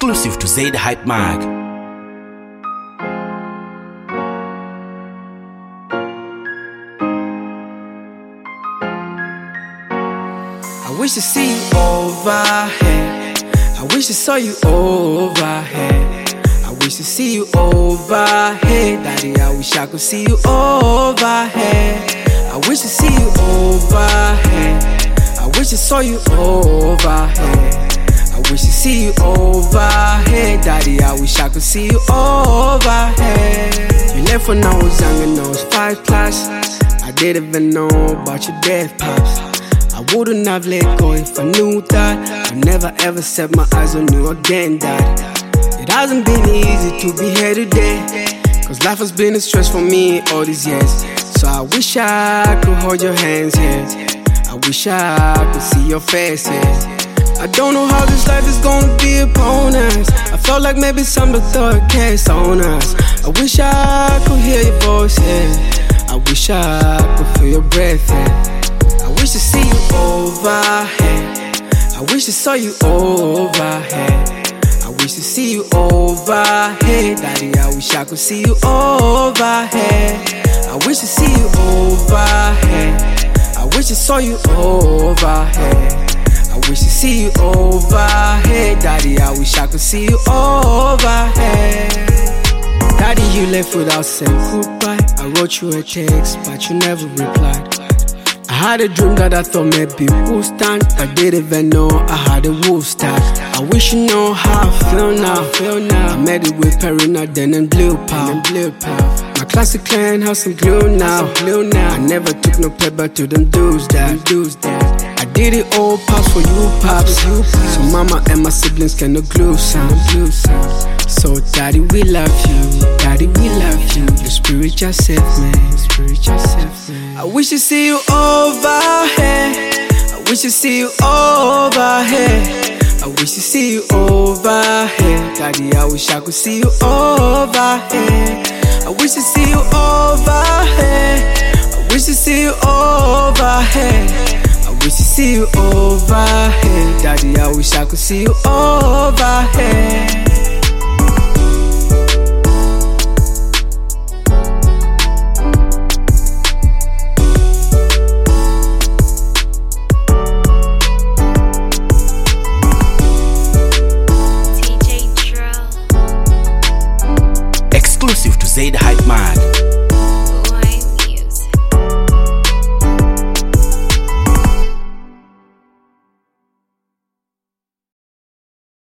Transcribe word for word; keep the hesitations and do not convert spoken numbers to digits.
Exclusive to Zaid Hype Mag. I wish to see you over here. I wish to saw you over here. I wish to see you over here. Daddy, I wish I could see you over here. I wish to see you over here. I wish I saw you over here. I wish to see you over here. Daddy, I wish I could see you over here. You left when I was young and I was five class. I didn't even know about your death, pops. I wouldn't have let go if I knew that. I never ever set my eyes on you again, Dad. It hasn't been easy to be here today, cause life has been a stress for me all these years. So I wish I could hold your hands here. I wish I could see your face here. I don't know how this life is gonna be upon us. I felt like maybe somebody threw a case on us. I wish I could hear your voice here. I wish I could feel your breath here. I wish to see you over here. I wish I saw you over here. I wish to see you over here. Daddy, I wish I could see you over here. I wish to see you over here. I wish I saw you over here. I wish to see you over here. Daddy, I wish I could see you over here. Daddy, you left without saying goodbye. I wrote you a text, but you never replied. I had a dream that I thought maybe would stand. I didn't even know I had a wolf start. I wish you know how I feel now. Feel now. I made it with Perina, then in Blue Pow. My classic clan has some glue now. I never took no paper to them dudes that. I did it all, pops for you, pops. So mama and my siblings can no glue sound. So daddy, we love you. Daddy, we love you. Your spirit just saved me. Your spirit just saved me. I wish to see you over here. I wish to see you over here. I wish to see you over here. Daddy, I wish I could see you over here. I wish to see you over here. I wish to see you over here. I wish to see you over here. Daddy, I wish I could see you over here. Exclusive to Zaid Hype Mag.